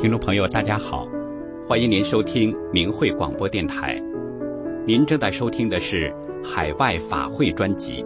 听众朋友大家好，欢迎您收听明慧广播电台。您正在收听的是海外法会专辑。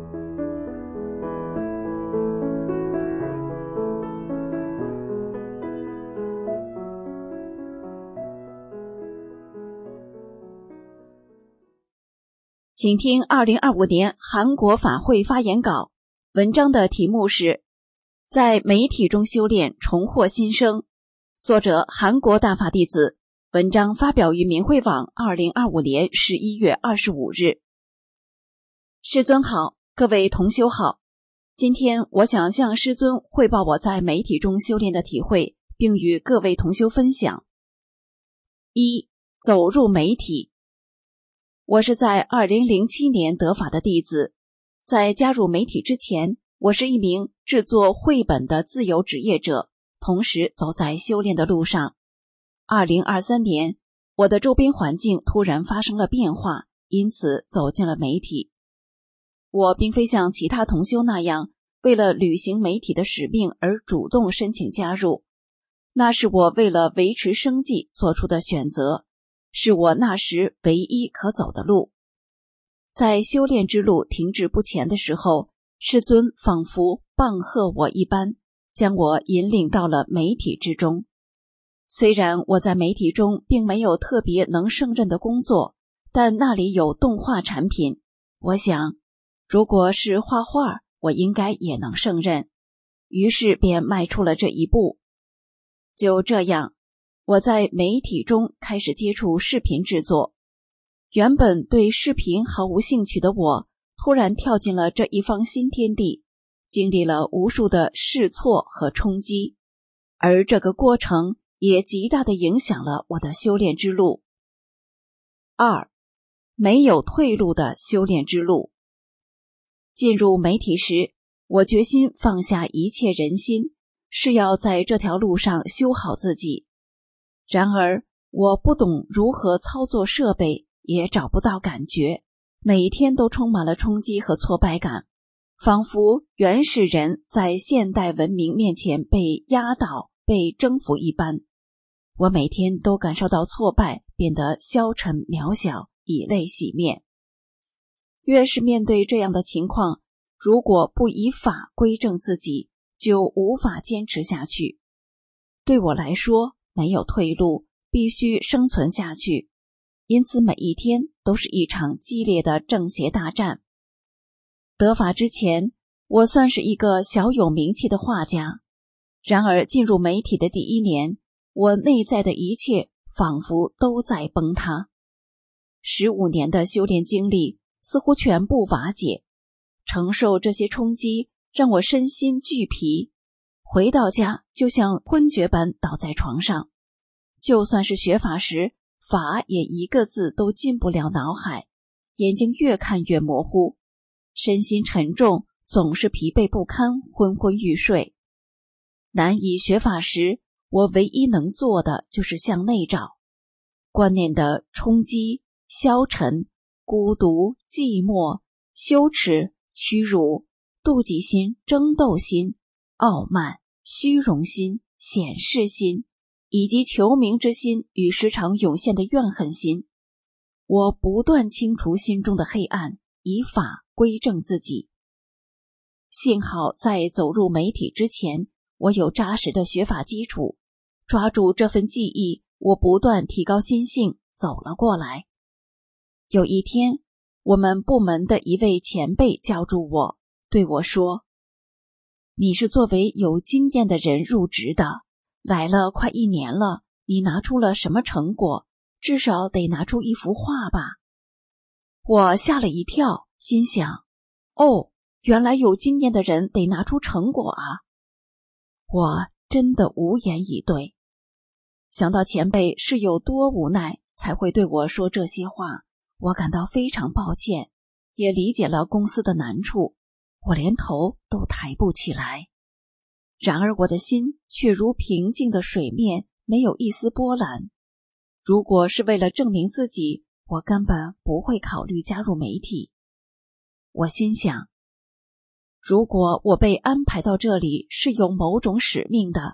请听2025年韩国法会发言稿，文章的题目是在媒体中修炼重获新生，作者韩国大法弟子，文章发表于明慧网2025年11月25日。师尊好，各位同修好，今天我想向师尊汇报我在媒体中修炼的体会，并与各位同修分享。一、走入媒体。我是在2007年得法的弟子，在加入媒体之前，我是一名制作绘本的自由职业者，同时走在修炼的路上。2023年，我的周边环境突然发生了变化，因此走进了媒体。我并非像其他同修那样，为了履行媒体的使命而主动申请加入，那是我为了维持生计做出的选择，是我那时唯一可走的路。在修炼之路停滞不前的时候，师尊仿佛棒喝我一般，将我引领到了媒体之中。虽然我在媒体中并没有特别能胜任的工作，但那里有动画产品，我想如果是画画，我应该也能胜任，于是便迈出了这一步。就这样，我在媒体中开始接触视频制作。原本对视频毫无兴趣的我，突然跳进了这一方新天地，经历了无数的试错和冲击，而这个过程也极大地影响了我的修炼之路。二、没有退路的修炼之路。进入媒体时，我决心放下一切人心，是要在这条路上修好自己。然而，我不懂如何操作设备，也找不到感觉，每天都充满了冲击和挫败感，仿佛原始人在现代文明面前被压倒、被征服一般。我每天都感受到挫败，变得消沉渺小，以泪洗面。越是面对这样的情况，如果不以法归正自己，就无法坚持下去。对我来说，没有退路，必须生存下去，因此每一天都是一场激烈的正邪大战。得法之前，我算是一个小有名气的画家，然而进入媒体的第一年，我内在的一切仿佛都在崩塌。15年的修炼经历似乎全部瓦解，承受这些冲击让我身心俱疲，回到家就像昏厥般倒在床上，就算是学法时，法也一个字都进不了脑海，眼睛越看越模糊，身心沉重，总是疲惫不堪，昏昏欲睡。难以学法时，我唯一能做的就是向内找，观念的冲击、消沉、孤独、寂寞、羞耻、屈辱、妒忌心、争斗心、傲慢、虚荣心、显示心，以及求名之心与时常涌现的怨恨心。我不断清除心中的黑暗，以法归正自己。幸好在走入媒体之前，我有扎实的学法基础，抓住这份技艺，我不断提高心性，走了过来。有一天，我们部门的一位前辈叫住我，对我说：“你是作为有经验的人入职的，来了快1年了，你拿出了什么成果？至少得拿出一幅画吧。”我吓了一跳，心想：哦，原来有经验的人得拿出成果啊！我真的无言以对。想到前辈是有多无奈才会对我说这些话，我感到非常抱歉，也理解了公司的难处，我连头都抬不起来。然而我的心却如平静的水面，没有一丝波澜。如果是为了证明自己，我根本不会考虑加入媒体。我心想，如果我被安排到这里是有某种使命的，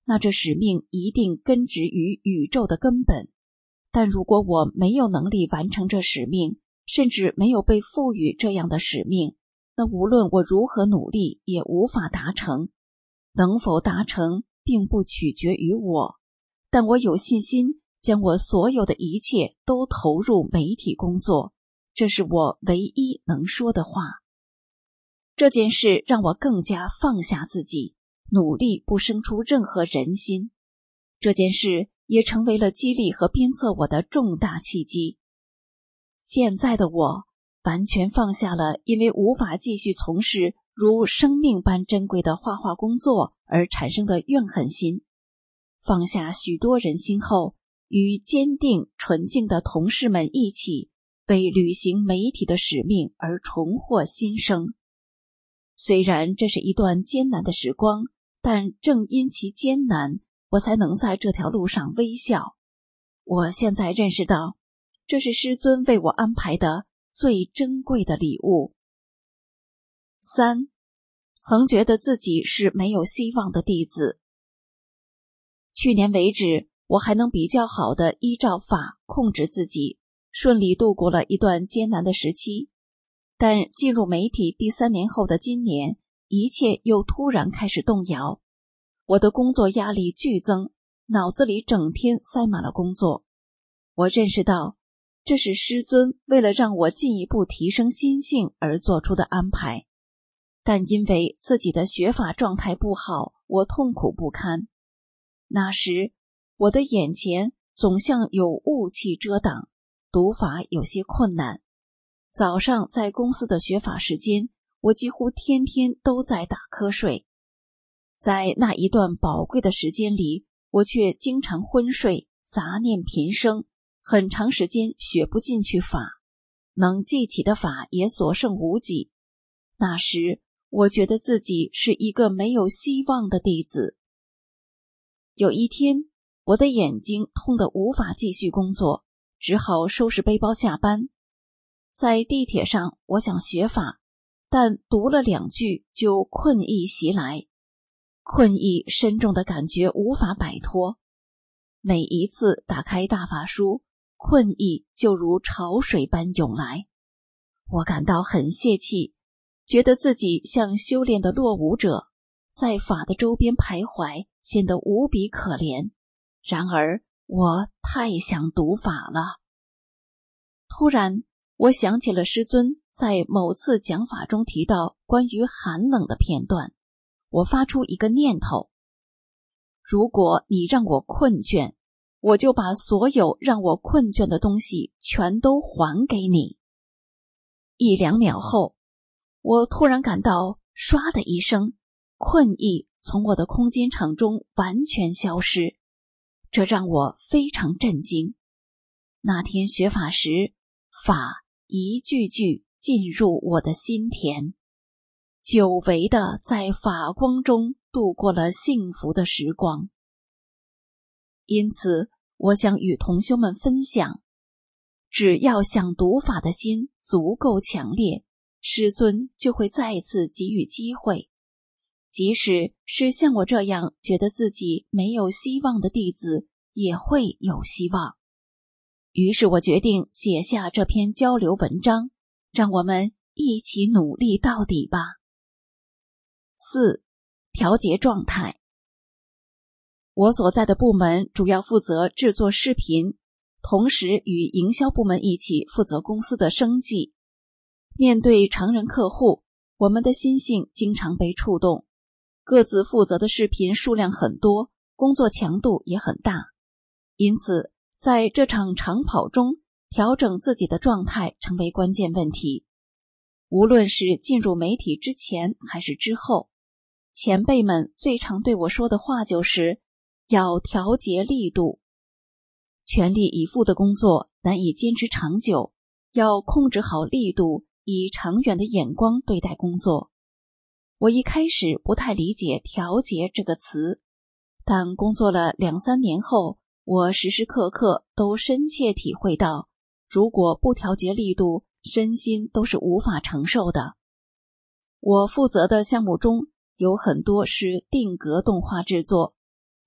那这使命一定根植于宇宙的根本。但如果我没有能力完成这使命，甚至没有被赋予这样的使命，那无论我如何努力也无法达成。能否达成并不取决于我，但我有信心将我所有的一切都投入媒体工作，这是我唯一能说的话。这件事让我更加放下自己，努力不生出任何人心。这件事也成为了激励和鞭策我的重大契机。现在的我完全放下了因为无法继续从事如生命般珍贵的画画工作而产生的怨恨心，放下许多人心后，与坚定纯净的同事们一起为履行媒体的使命而重获新生。虽然这是一段艰难的时光，但正因其艰难，我才能在这条路上微笑。我现在认识到，这是师尊为我安排的最珍贵的礼物。3. 曾觉得自己是没有希望的弟子。去年为止，我还能比较好地依照法控制自己，顺利度过了一段艰难的时期。但进入媒体第3年后的今年，一切又突然开始动摇。我的工作压力剧增，脑子里整天塞满了工作。我认识到，这是师尊为了让我进一步提升心性而做出的安排。但因为自己的学法状态不好，我痛苦不堪。那时，我的眼前总像有雾气遮挡，读法有些困难。早上在公司的学法时间，我几乎天天都在打瞌睡。在那一段宝贵的时间里，我却经常昏睡，杂念频生，很长时间学不进去法，能记起的法也所剩无几。那时，我觉得自己是一个没有希望的弟子。有一天，我的眼睛痛得无法继续工作，只好收拾背包下班。在地铁上，我想学法，但读了2句就困意袭来，困意深重的感觉无法摆脱。每一次打开大法书，困意就如潮水般涌来。我感到很泄气，觉得自己像修炼的落伍者，在法的周边徘徊，显得无比可怜。然而，我太想读法了。突然，我想起了师尊在某次讲法中提到关于寒冷的片段，我发出一个念头：如果你让我困倦，我就把所有让我困倦的东西全都还给你。1、2秒后，我突然感到唰的一声，困意从我的空间场中完全消失，这让我非常震惊。那天学法时，法一句句进入我的心田，久违地在法光中度过了幸福的时光。因此，我想与同修们分享，只要想读法的心足够强烈，师尊就会再次给予机会。即使是像我这样觉得自己没有希望的弟子，也会有希望。于是我决定写下这篇交流文章，让我们一起努力到底吧。4. 调节状态。我所在的部门主要负责制作视频，同时与营销部门一起负责公司的生计。面对常人客户，我们的心性经常被触动，各自负责的视频数量很多，工作强度也很大。因此，在这场长跑中，调整自己的状态成为关键问题。无论是进入媒体之前还是之后，前辈们最常对我说的话就是要调节力度。全力以赴的工作难以坚持长久，要控制好力度，以长远的眼光对待工作。我一开始不太理解调节这个词，但工作了2、3年后，我时时刻刻都深切体会到，如果不调节力度，身心都是无法承受的。我负责的项目中有很多是定格动画制作，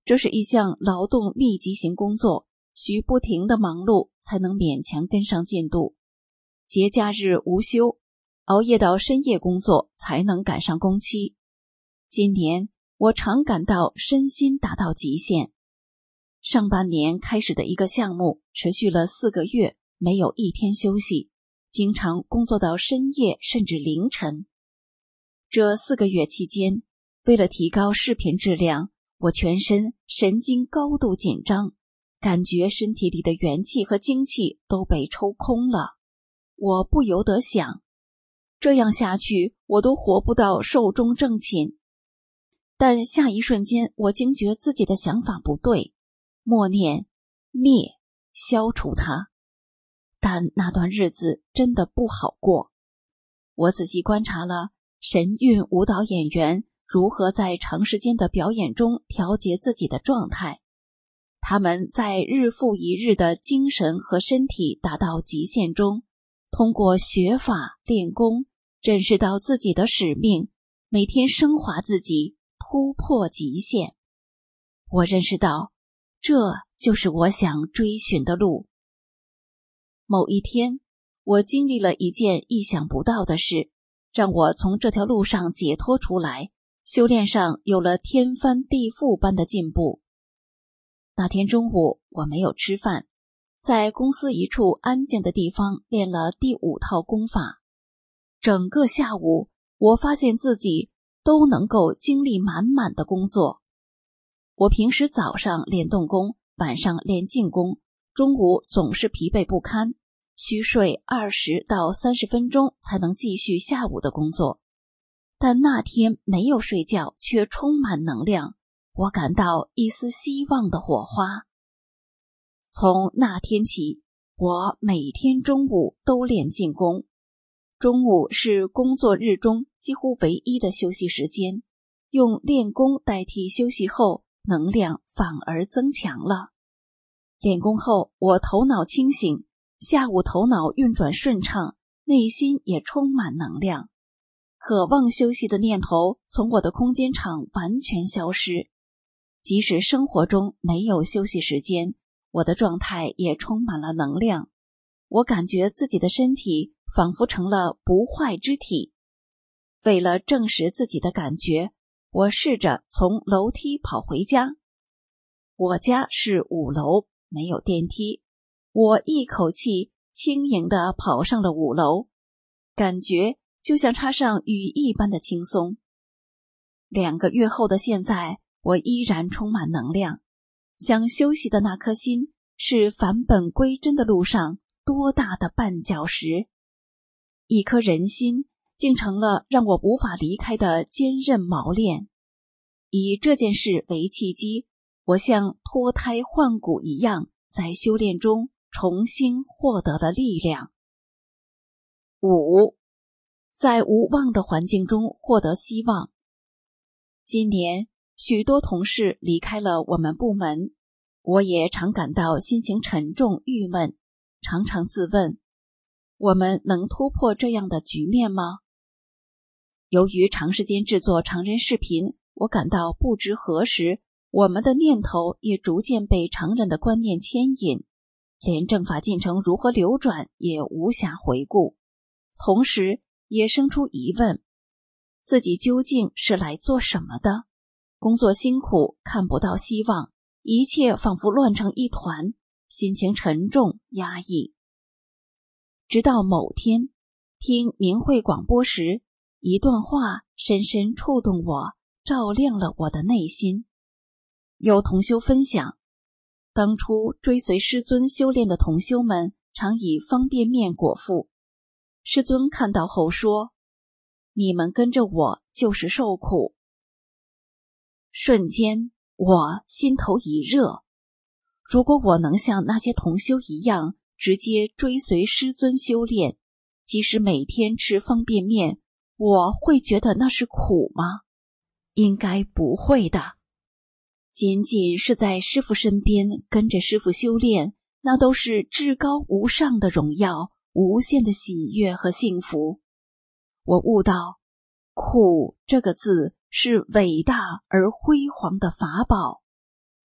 这是一项劳动密集型工作，需不停的忙碌才能勉强跟上进度。节假日无休，熬夜到深夜工作才能赶上工期。今年我常感到身心达到极限。上半年开始的一个项目持续了4个月，没有一天休息，经常工作到深夜甚至凌晨。这4个月期间，为了提高视频质量，我全身神经高度紧张，感觉身体里的元气和精气都被抽空了。我不由得想，这样下去我都活不到寿终正寝。但下一瞬间我惊觉自己的想法不对，默念灭，消除它。但那段日子真的不好过。我仔细观察了神韵舞蹈演员如何在长时间的表演中调节自己的状态。他们在日复一日的精神和身体达到极限中，通过学法练功，认识到自己的使命，每天升华自己，突破极限。我认识到，这就是我想追寻的路。某一天，我经历了一件意想不到的事，让我从这条路上解脱出来，修炼上有了天翻地覆般的进步。那天中午，我没有吃饭，在公司一处安静的地方练了第5套功法。整个下午，我发现自己都能够精力满满的工作。我平时早上练动功，晚上练静功，中午总是疲惫不堪，需睡20到30分钟才能继续下午的工作。但那天没有睡觉，却充满能量，我感到一丝希望的火花。从那天起，我每天中午都练静功。中午是工作日中几乎唯一的休息时间，用练功代替休息后，能量反而增强了。练功后，我头脑清醒，下午头脑运转顺畅，内心也充满能量。渴望休息的念头从我的空间场完全消失。即使生活中没有休息时间，我的状态也充满了能量。我感觉自己的身体仿佛成了不坏之体。为了证实自己的感觉，我试着从楼梯跑回家。我家是5楼，没有电梯。我一口气轻盈地跑上了5楼，感觉就像插上羽翼般的轻松。2个月后的现在，我依然充满能量。想休息的那颗心，是返本归真的路上多大的绊脚石。一颗人心竟成了让我无法离开的坚韧锚链。以这件事为契机，我像脱胎换骨一样，在修炼中重新获得了力量。5. 在无望的环境中获得希望。今年许多同事离开了我们部门，我也常感到心情沉重郁闷，常常自问，我们能突破这样的局面吗？由于长时间制作常人视频，我感到不知何时，我们的念头也逐渐被常人的观念牵引，连正法进程如何流转也无暇回顾，同时也生出疑问，自己究竟是来做什么的？工作辛苦，看不到希望，一切仿佛乱成一团，心情沉重压抑。直到某天，听明慧广播时，一段话深深触动我，照亮了我的内心。有同修分享，当初追随师尊修炼的同修们常以方便面果腹。师尊看到后说，你们跟着我就是受苦。瞬间我心头一热，如果我能像那些同修一样直接追随师尊修炼，即使每天吃方便面，我会觉得那是苦吗？应该不会的。仅仅是在师父身边跟着师父修炼，那都是至高无上的荣耀，无限的喜悦和幸福。我悟到，苦这个字是伟大而辉煌的法宝。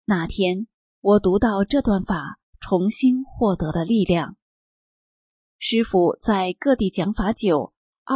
那天我读到这段法，重新获得了力量。师父在各地讲法久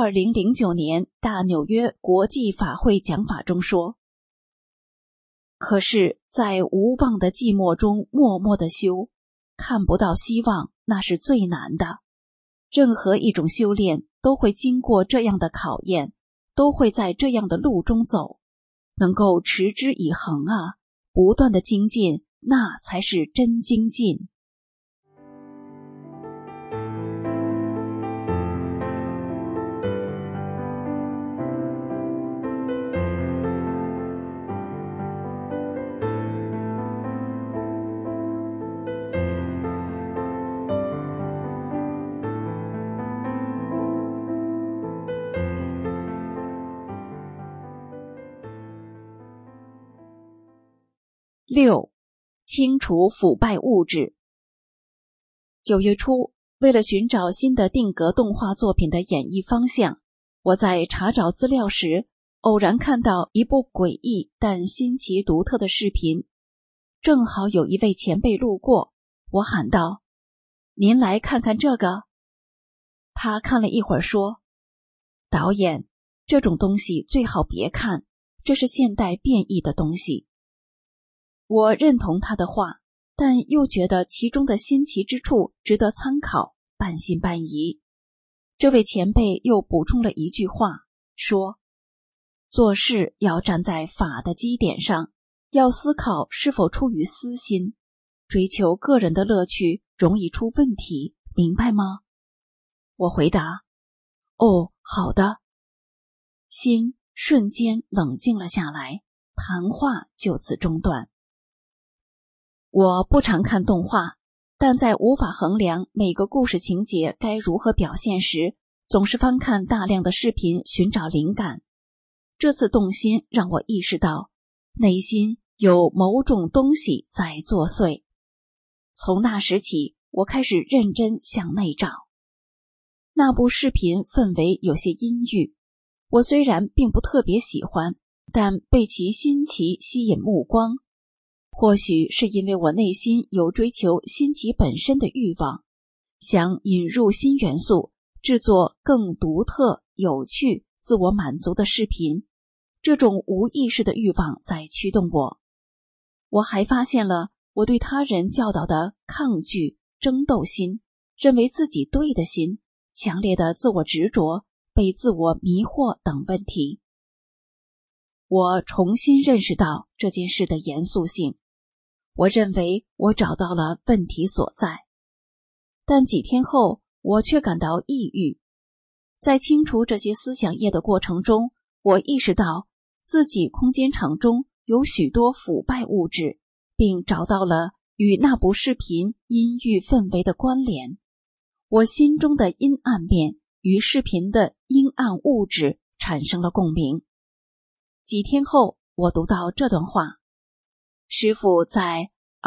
2009年大纽约国际法会讲法中说，可是在无望的寂寞中默默地修，看不到希望，那是最难的。任何一种修炼都会经过这样的考验，都会在这样的路中走，能够持之以恒啊，不断的精进，那才是真精进。6. 清除腐败物质。9月初，为了寻找新的定格动画作品的演绎方向，我在查找资料时，偶然看到一部诡异但新奇独特的视频。正好有一位前辈路过，我喊道：“您来看看这个。”他看了一会儿说：“导演，这种东西最好别看，这是现代变异的东西。”我认同他的话，但又觉得其中的新奇之处值得参考，半信半疑。这位前辈又补充了一句话，说：“做事要站在法的基点上，要思考是否出于私心，追求个人的乐趣容易出问题，明白吗？”我回答：“哦，好的。”心瞬间冷静了下来，谈话就此中断。我不常看动画，但在无法衡量每个故事情节该如何表现时，总是翻看大量的视频寻找灵感。这次动心让我意识到，内心有某种东西在作祟。从那时起，我开始认真向内找。那部视频氛围有些阴郁，我虽然并不特别喜欢，但被其新奇吸引目光。或许是因为我内心有追求新奇本身的欲望，想引入新元素，制作更独特、有趣、自我满足的视频。这种无意识的欲望在驱动我。我还发现了我对他人教导的抗拒、争斗心，认为自己对的心，强烈的自我执着、被自我迷惑等问题。我重新认识到这件事的严肃性。我认为我找到了问题所在，但几天后我却感到抑郁。在清除这些思想业的过程中，我意识到自己空间场中有许多腐败物质，并找到了与那部视频阴郁氛围的关联。我心中的阴暗面与视频的阴暗物质产生了共鸣。几天后，我读到这段话。师父在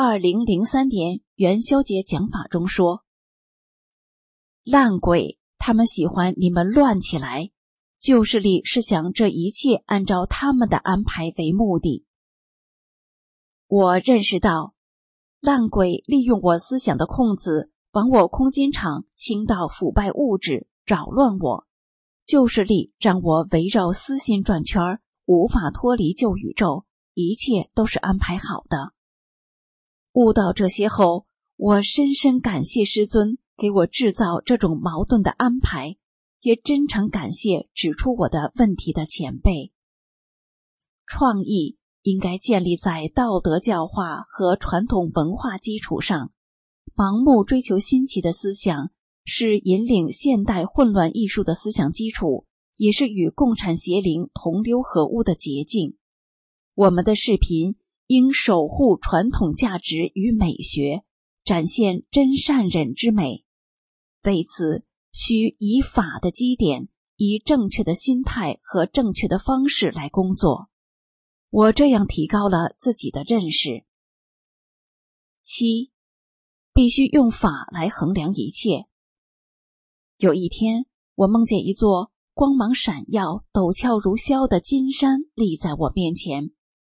2003年元宵节讲法中说：“烂鬼，他们喜欢你们乱起来，旧势力是想这一切按照他们的安排为目的。”我认识到，烂鬼利用我思想的空子，往我空间场倾倒腐败物质，扰乱我。旧势力让我围绕私心转圈，无法脱离旧宇宙。一切都是安排好的。悟到这些后，我深深感谢师尊给我制造这种矛盾的安排，也真诚感谢指出我的问题的前辈。创意应该建立在道德教化和传统文化基础上，盲目追求新奇的思想是引领现代混乱艺术的思想基础，也是与共产邪灵同流合污的捷径。我们的视频应守护传统价值与美学，展现真善忍之美。为此，需以法的基点，以正确的心态和正确的方式来工作。我这样提高了自己的认识。7. 必须用法来衡量一切。有一天，我梦见一座光芒闪耀、陡峭如削的金山立在我面前。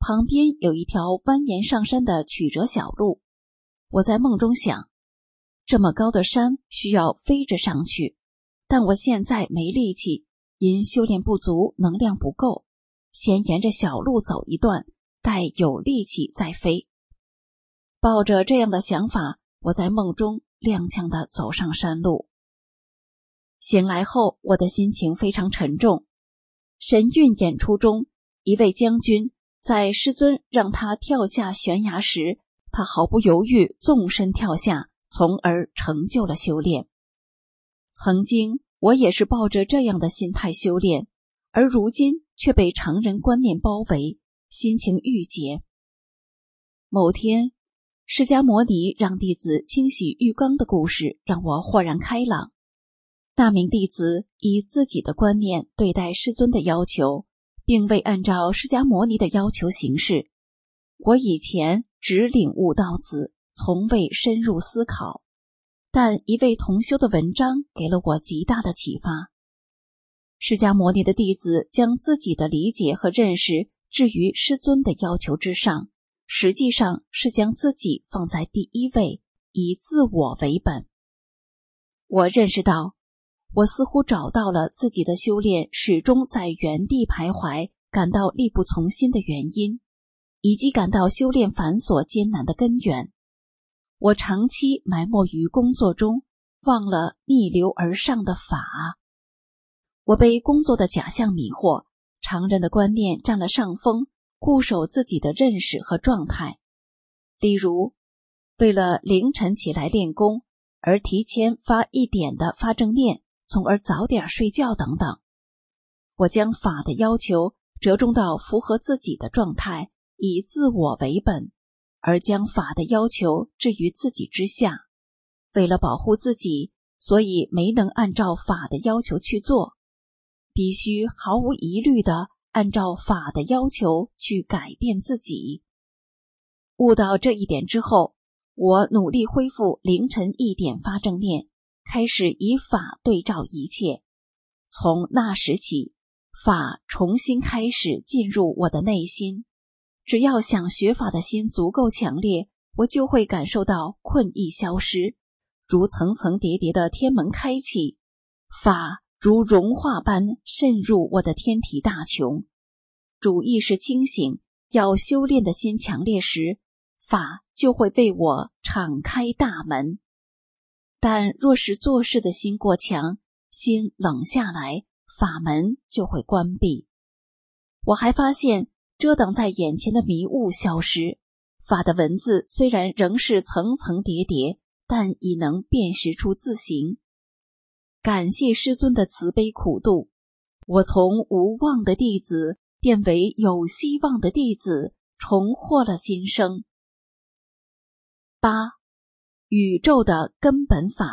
旁边有一条蜿蜒上山的曲折小路。我在梦中想，这么高的山需要飞着上去，但我现在没力气，因修炼不足，能量不够，先沿着小路走一段，待有力气再飞。抱着这样的想法，我在梦中踉跄地走上山路。醒来后，我的心情非常沉重。神韵演出中，一位将军在师尊让他跳下悬崖时，他毫不犹豫纵身跳下，从而成就了修炼。曾经我也是抱着这样的心态修炼，而如今却被常人观念包围，心情郁结。某天，释迦牟尼让弟子清洗浴缸的故事让我豁然开朗。那名弟子以自己的观念对待师尊的要求，并未按照释迦牟尼的要求行事。我以前只领悟到此，从未深入思考，但一位同修的文章给了我极大的启发。释迦牟尼的弟子将自己的理解和认识置于师尊的要求之上，实际上是将自己放在第一位，以自我为本。我认识到，我似乎找到了自己的修炼始终在原地徘徊，感到力不从心的原因，以及感到修炼繁琐艰难的根源。我长期埋没于工作中，忘了逆流而上的法。我被工作的假象迷惑，常人的观念占了上风，固守自己的认识和状态。例如，为了凌晨起来练功而提前发1点的发正念，从而早点睡觉等等。我将法的要求折中到符合自己的状态，以自我为本，而将法的要求置于自己之下。为了保护自己，所以没能按照法的要求去做，必须毫无疑虑地按照法的要求去改变自己。悟到这一点之后，我努力恢复凌晨1点发正念，开始以法对照一切。从那时起，法重新开始进入我的内心。只要想学法的心足够强烈，我就会感受到困意消失，如层层叠叠的天门开启，法如融化般渗入我的天体大穹。主意识清醒，要修炼的心强烈时，法就会为我敞开大门。但若是做事的心过强，心冷下来，法门就会关闭。我还发现，遮挡在眼前的迷雾消失，法的文字虽然仍是层层叠叠，但已能辨识出字形。感谢师尊的慈悲苦度，我从无望的弟子变为有希望的弟子，重获了新生。8. 宇宙的根本法。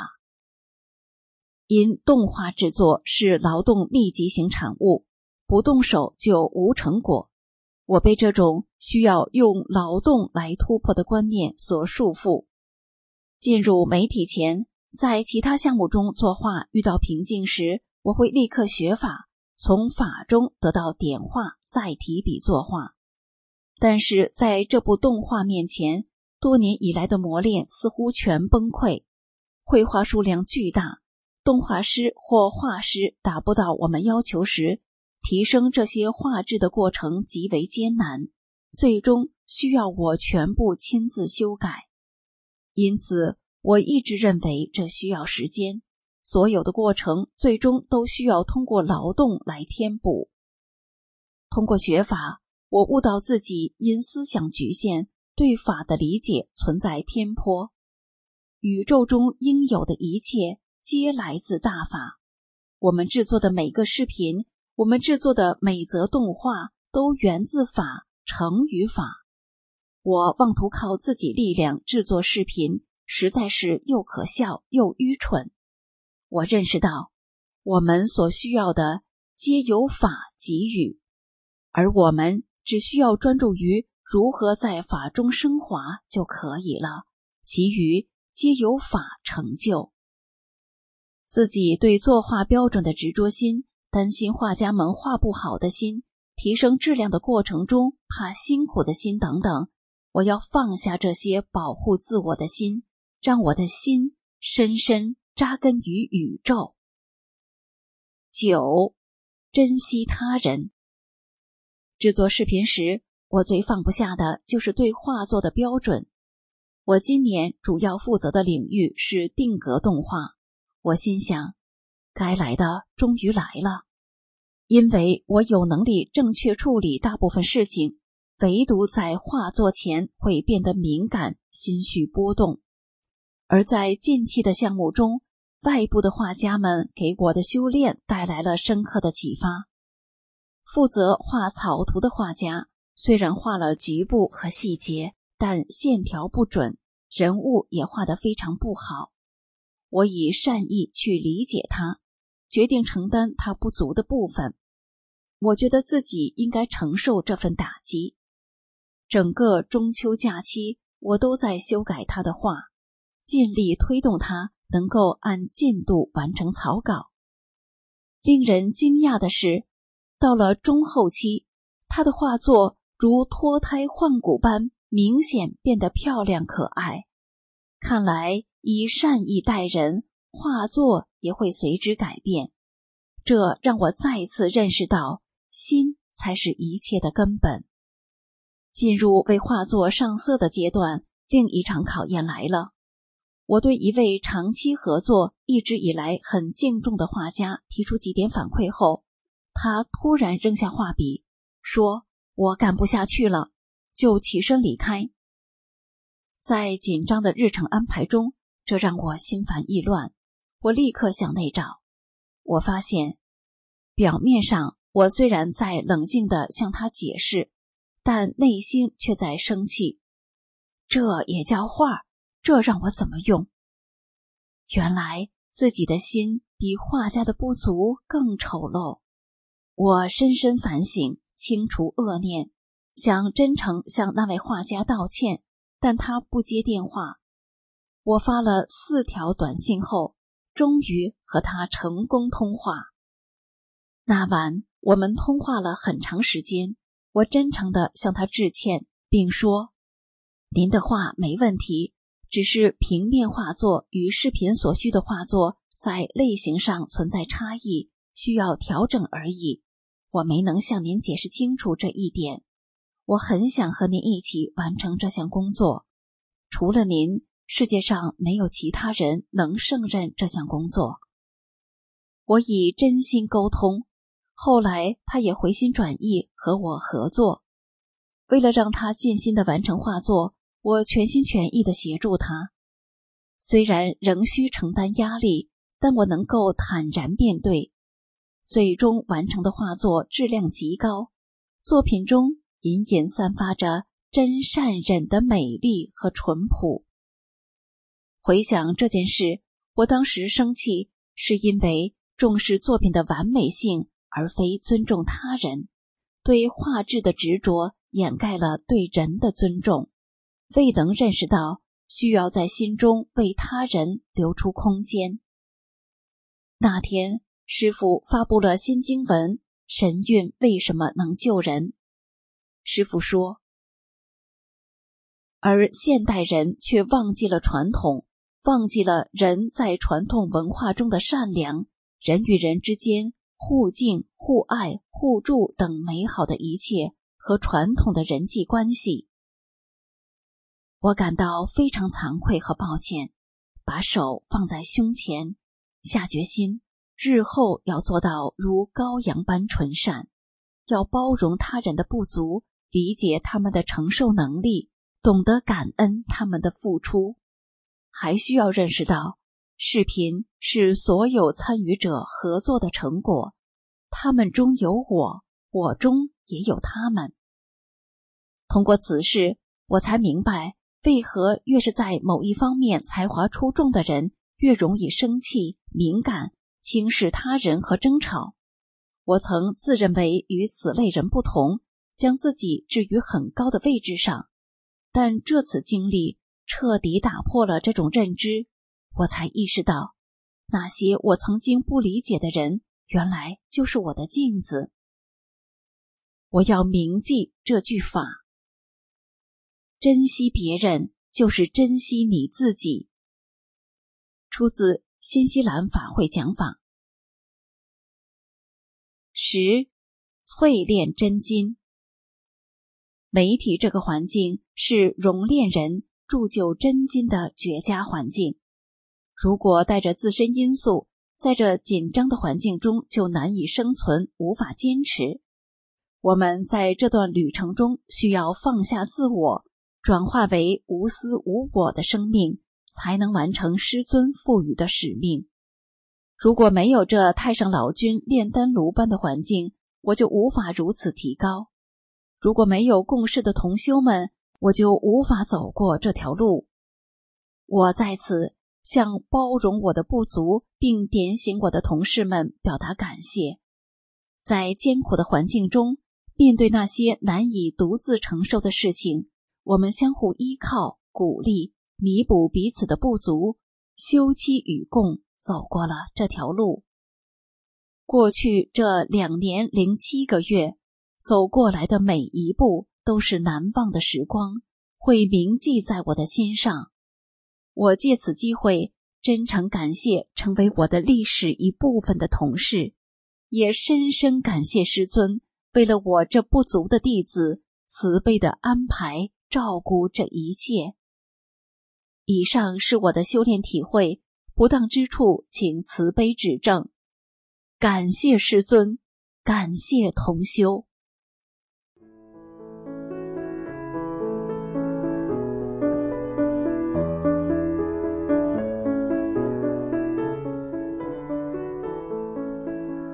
因动画制作是劳动密集型产物，不动手就无成果。我被这种需要用劳动来突破的观念所束缚。进入媒体前，在其他项目中作画遇到瓶颈时，我会立刻学法，从法中得到点化，再提笔作画。但是在这部动画面前，多年以来的磨练似乎全崩溃。绘画数量巨大，动画师或画师达不到我们要求时，提升这些画质的过程极为艰难，最终需要我全部亲自修改。因此，我一直认为这需要时间，所有的过程最终都需要通过劳动来填补。通过学法，我悟到自己因思想局限，对法的理解存在偏颇。宇宙中应有的一切皆来自大法。我们制作的每个视频，我们制作的每则动画都源自法，成于法。我妄图靠自己力量制作视频，实在是又可笑又愚蠢。我认识到，我们所需要的皆由法给予，而我们只需要专注于如何在法中升华就可以了，其余皆由法成就。自己对作画标准的执着心，担心画家们画不好的心， 提升质量的过程中怕辛苦的心等等，我要放下这些保护自我的心，让我的心深深扎根于宇宙。9. 珍惜他人。制作视频时，我最放不下的就是对画作的标准。我今年主要负责的领域是定格动画，我心想，该来的终于来了。因为我有能力正确处理大部分事情，唯独在画作前会变得敏感，心绪波动。而在近期的项目中，外部的画家们给我的修炼带来了深刻的启发。负责画草图的画家虽然画了局部和细节，但线条不准，人物也画得非常不好。我以善意去理解他，决定承担他不足的部分。我觉得自己应该承受这份打击。整个中秋假期，我都在修改他的画，尽力推动他能够按进度完成草稿。令人惊讶的是，到了中后期，他的画作如脱胎换骨般明显变得漂亮可爱。看来以善意待人，画作也会随之改变。这让我再次认识到，心才是一切的根本。进入为画作上色的阶段，另一场考验来了。我对一位长期合作、一直以来很敬重的画家提出几点反馈后，他突然扔下画笔，说我干不下去了，就起身离开。在紧张的日程安排中，这让我心烦意乱。我立刻向内找，我发现表面上我虽然在冷静地向他解释，但内心却在生气。这也叫画？这让我怎么用？原来自己的心比画家的不足更丑陋。我深深反省，清除恶念，想真诚向那位画家道歉，但他不接电话。我发了4条短信后，终于和他成功通话。那晚我们通话了很长时间，我真诚地向他致歉，并说，您的画没问题，只是平面画作与视频所需的画作在类型上存在差异，需要调整而已。我没能向您解释清楚这一点。我很想和您一起完成这项工作，除了您，世界上没有其他人能胜任这项工作。我以真心沟通，后来他也回心转意和我合作。为了让他尽心地完成画作，我全心全意地协助他。虽然仍需承担压力，但我能够坦然面对。最终完成的画作质量极高，作品中隐隐散发着真善忍的美丽和淳朴。回想这件事，我当时生气，是因为重视作品的完美性，而非尊重他人。对画质的执着掩盖了对人的尊重，未能认识到需要在心中为他人留出空间。那天师父发布了新经文，神韵为什么能救人？师父说，而现代人却忘记了传统，忘记了人在传统文化中的善良，人与人之间互敬、互爱、互助等美好的一切和传统的人际关系。我感到非常惭愧和抱歉，把手放在胸前，下决心日后要做到如羔羊般纯善，要包容他人的不足，理解他们的承受能力，懂得感恩他们的付出。还需要认识到，视频是所有参与者合作的成果，他们中有我，我中也有他们。通过此事，我才明白为何越是在某一方面才华出众的人，越容易生气、敏感、轻视他人和争吵。我曾自认为与此类人不同，将自己置于很高的位置上，但这次经历彻底打破了这种认知，我才意识到，那些我曾经不理解的人，原来就是我的镜子。 我要铭记这句法。珍惜别人就是珍惜你自己。出自新西兰法会讲法。10. 淬炼真金。媒体这个环境是熔炼人铸就真金的绝佳环境。如果带着自身因素，在这紧张的环境中就难以生存，无法坚持。我们在这段旅程中需要放下自我，转化为无私无我的生命，才能完成师尊赋予的使命。如果没有这太上老君炼丹炉般的环境，我就无法如此提高。如果没有共事的同修们，我就无法走过这条路。我在此向包容我的不足并点醒我的同事们表达感谢。在艰苦的环境中，面对那些难以独自承受的事情，我们相互依靠、鼓励，弥补彼此的不足，休戚与共，走过了这条路。过去这2年07个月，走过来的每一步都是难忘的时光，会铭记在我的心上。我借此机会真诚感谢成为我的历史一部分的同事，也深深感谢师尊为了我这不足的弟子慈悲的安排照顾这一切。以上是我的修炼体会，不当之处请慈悲指正。感谢师尊，感谢同修。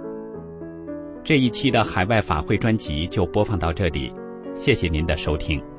这一期的海外法会专辑就播放到这里，谢谢您的收听。